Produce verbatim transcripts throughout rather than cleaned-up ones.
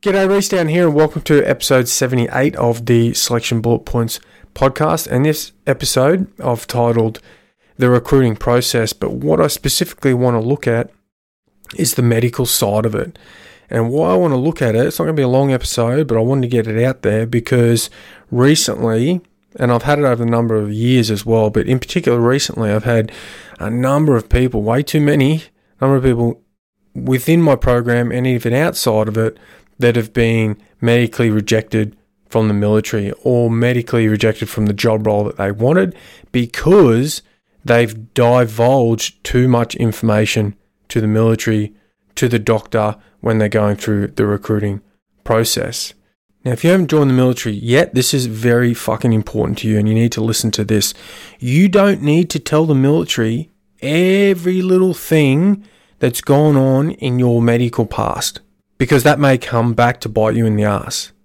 G'day, Reese down here, and welcome to episode seventy-eight of the Selection Bullet Points podcast. And this episode I've titled The Recruiting Process, but what I specifically want to look at is the medical side of it. And why I want to look at it, it's not going to be a long episode, but I wanted to get it out there because recently, and I've had it over a number of years as well, but in particular recently, I've had a number of people, way too many, number of people within my program and even outside of it, that have been medically rejected from the military or medically rejected from the job role that they wanted because they've divulged too much information to the military, to the doctor when they're going through the recruiting process. Now, if you haven't joined the military yet, this is very fucking important to you and you need to listen to this. You don't need to tell the military every little thing that's gone on in your medical past, because that may come back to bite you in the ass.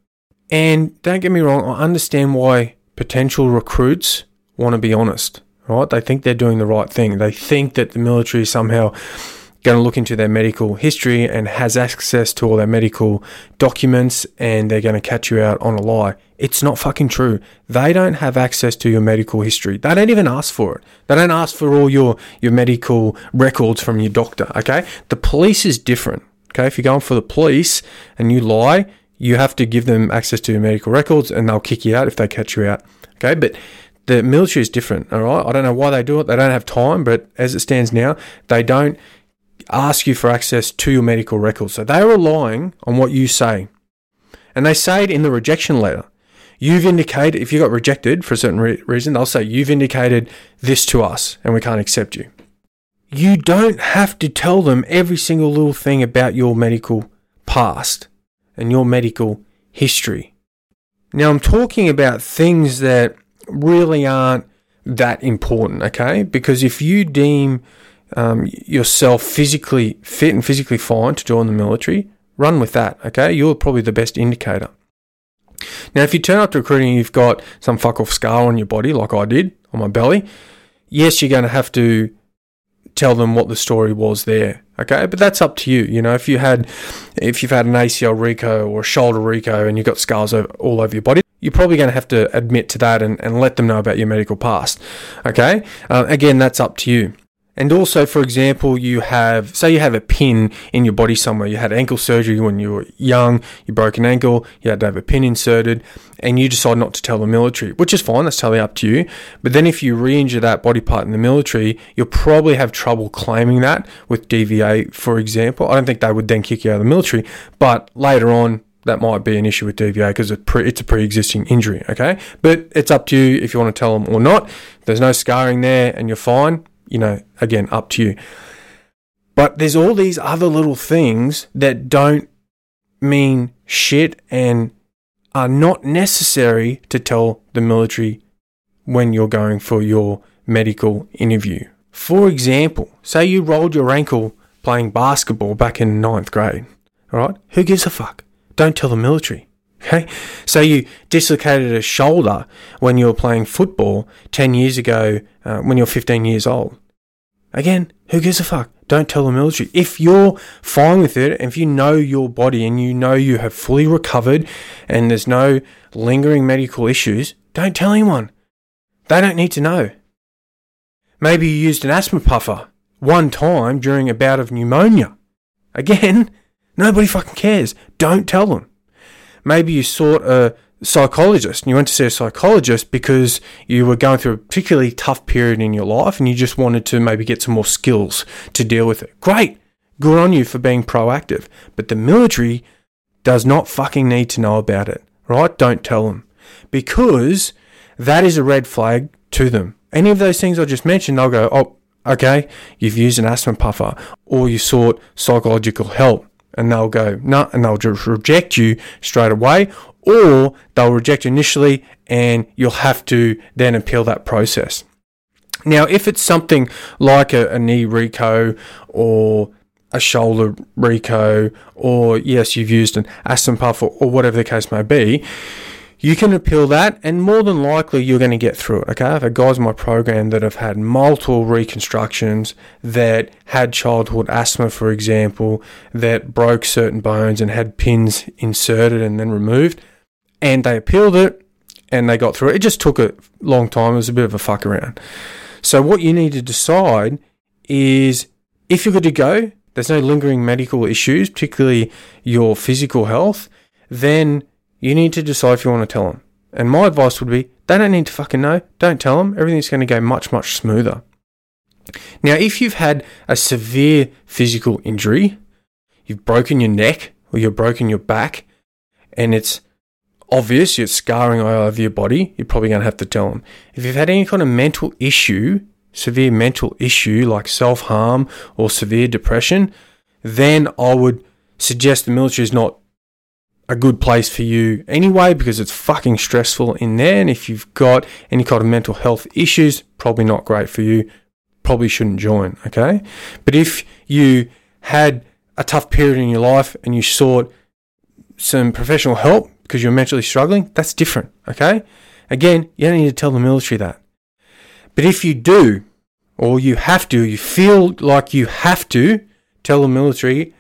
And don't get me wrong, I understand why potential recruits want to be honest, right? They think they're doing the right thing. They think that the military is somehow going to look into their medical history and has access to all their medical documents and they're going to catch you out on a lie. It's not fucking true. They don't have access to your medical history. They don't even ask for it. They don't ask for all your, your medical records from your doctor, okay? The police is different. Okay, if you're going for the police and you lie, you have to give them access to your medical records and they'll kick you out if they catch you out. Okay, but the military is different, all right? I don't know why they do it. They don't have time, but as it stands now, they don't ask you for access to your medical records. So they're relying on what you say. And they say it in the rejection letter. You've indicated, if you got rejected for a certain re- reason, they'll say, you've indicated this to us and we can't accept you. You don't have to tell them every single little thing about your medical past and your medical history. Now, I'm talking about things that really aren't that important, okay? Because if you deem um, yourself physically fit and physically fine to join the military, run with that, okay? You're probably the best indicator. Now, if you turn up to recruiting and you've got some fuck off scar on your body, like I did on my belly, yes, you're going to have to tell them what the story was there, okay? But that's up to you. You know, if you had, if you've had an A C L reco or a shoulder reco and you've got scars over, all over your body, you're probably going to have to admit to that and, and let them know about your medical past, okay? Uh, again, that's up to you. And also, for example, you have, say you have a pin in your body somewhere. You had ankle surgery when you were young, you broke an ankle, you had to have a pin inserted, and you decide not to tell the military, which is fine, that's totally up to you. But then if you re-injure that body part in the military, you'll probably have trouble claiming that with D V A, for example. I don't think they would then kick you out of the military, but later on, that might be an issue with D V A because it's a pre-existing injury, okay? But it's up to you if you want to tell them or not. If there's no scarring there and you're fine, you know, again, up to you. But there's all these other little things that don't mean shit and are not necessary to tell the military when you're going for your medical interview. For example, say you rolled your ankle playing basketball back in ninth grade, all right? Who gives a fuck? Don't tell the military. Okay, so you dislocated a shoulder when you were playing football ten years ago uh, when you're fifteen years old. Again, who gives a fuck? Don't tell the military. If you're fine with it, and if you know your body and you know you have fully recovered and there's no lingering medical issues, don't tell anyone. They don't need to know. Maybe you used an asthma puffer one time during a bout of pneumonia. Again, nobody fucking cares. Don't tell them. Maybe you sought a psychologist and you went to see a psychologist because you were going through a particularly tough period in your life and you just wanted to maybe get some more skills to deal with it. Great. Good on you for being proactive. But the military does not fucking need to know about it, right? Don't tell them, because that is a red flag to them. Any of those things I just mentioned, they'll go, oh, okay, you've used an asthma puffer or you sought psychological help. And they'll go, no, and they'll just reject you straight away, or they'll reject you initially and you'll have to then appeal that process. Now, if it's something like a, a knee reco or a shoulder reco, or yes, you've used an asthma puff or, or whatever the case may be, you can appeal that, and more than likely you're going to get through it, okay? I've had guys in my program that have had multiple reconstructions, that had childhood asthma, for example, that broke certain bones and had pins inserted and then removed, and they appealed it, and they got through it. It just took a long time. It was a bit of a fuck around. So what you need to decide is, if you're good to go, there's no lingering medical issues, particularly your physical health, then you need to decide if you want to tell them. And my advice would be, they don't need to fucking know. Don't tell them. Everything's going to go much, much smoother. Now, if you've had a severe physical injury, you've broken your neck or you've broken your back, and it's obvious you're scarring all over your body, you're probably going to have to tell them. If you've had any kind of mental issue, severe mental issue like self-harm or severe depression, then I would suggest the military is not a good place for you anyway, because it's fucking stressful in there. And if you've got any kind of mental health issues, probably not great for you. Probably shouldn't join, okay? But if you had a tough period in your life and you sought some professional help because you're mentally struggling, that's different, okay? Again, you don't need to tell the military that. But if you do, or you have to, you feel like you have to tell the military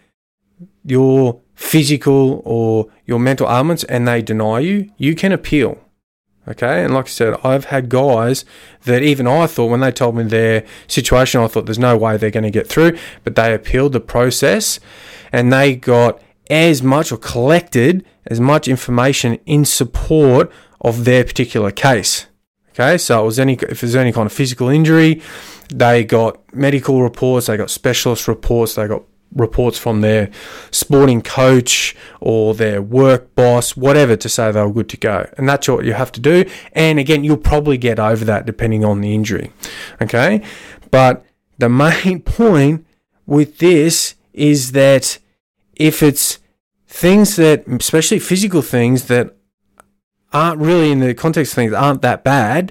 your physical or your mental ailments and they deny you, you can appeal. Okay, and like I said, I've had guys that even I thought, when they told me their situation, I thought there's no way they're going to get through, but they appealed the process and they got as much, or collected as much information in support of their particular case. Okay, so it was any, if there's any kind of physical injury, they got medical reports, they got specialist reports, they got reports from their sporting coach or their work boss, whatever, to say they were good to go. And that's what you have to do. And again, you'll probably get over that depending on the injury. Okay, but the main point with this is that if it's things that, especially physical things that aren't really, in the context of things, aren't that bad,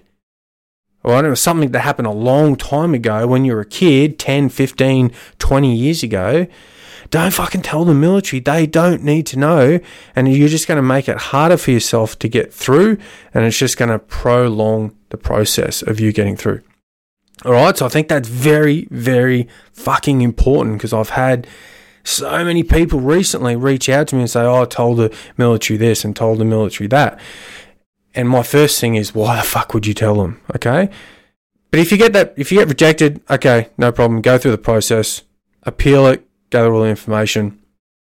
or it was something that happened a long time ago when you were a kid, ten, fifteen, twenty years ago, don't fucking tell the military. They don't need to know, and you're just going to make it harder for yourself to get through, and it's just going to prolong the process of you getting through. All right, so I think that's very, very fucking important, because I've had so many people recently reach out to me and say, oh, I told the military this and told the military that. And my first thing is, why the fuck would you tell them? Okay. But if you get that, if you get rejected, okay, no problem. Go through the process, appeal it, gather all the information,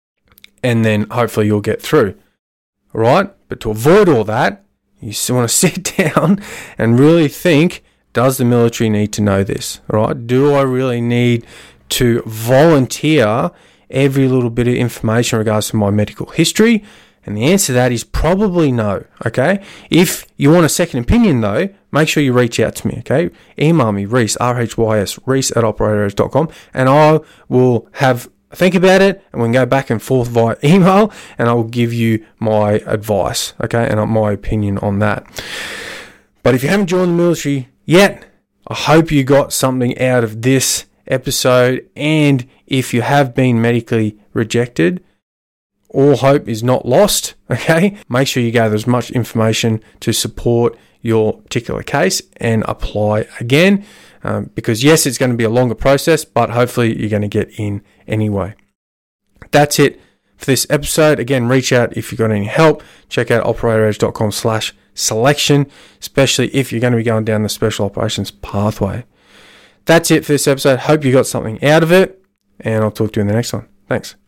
and then hopefully you'll get through. All right. But to avoid all that, you want to sit down and really think, does the military need to know this? All right. Do I really need to volunteer every little bit of information in regards to my medical history? And the answer to that is probably no, okay? If you want a second opinion, though, make sure you reach out to me, okay? Email me, Rhys, R H Y S, Rhys at operator edge dot com, and I will have a think about it, and we can go back and forth via email, and I will give you my advice, okay, and my opinion on that. But if you haven't joined the military yet, I hope you got something out of this episode, and if you have been medically rejected, all hope is not lost, okay? Make sure you gather as much information to support your particular case and apply again, um, because yes, it's going to be a longer process, but hopefully you're going to get in anyway. That's it for this episode. Again, reach out if you've got any help. Check out operator edge dot com slash selection, especially if you're going to be going down the special operations pathway. That's it for this episode. Hope you got something out of it, and I'll talk to you in the next one. Thanks.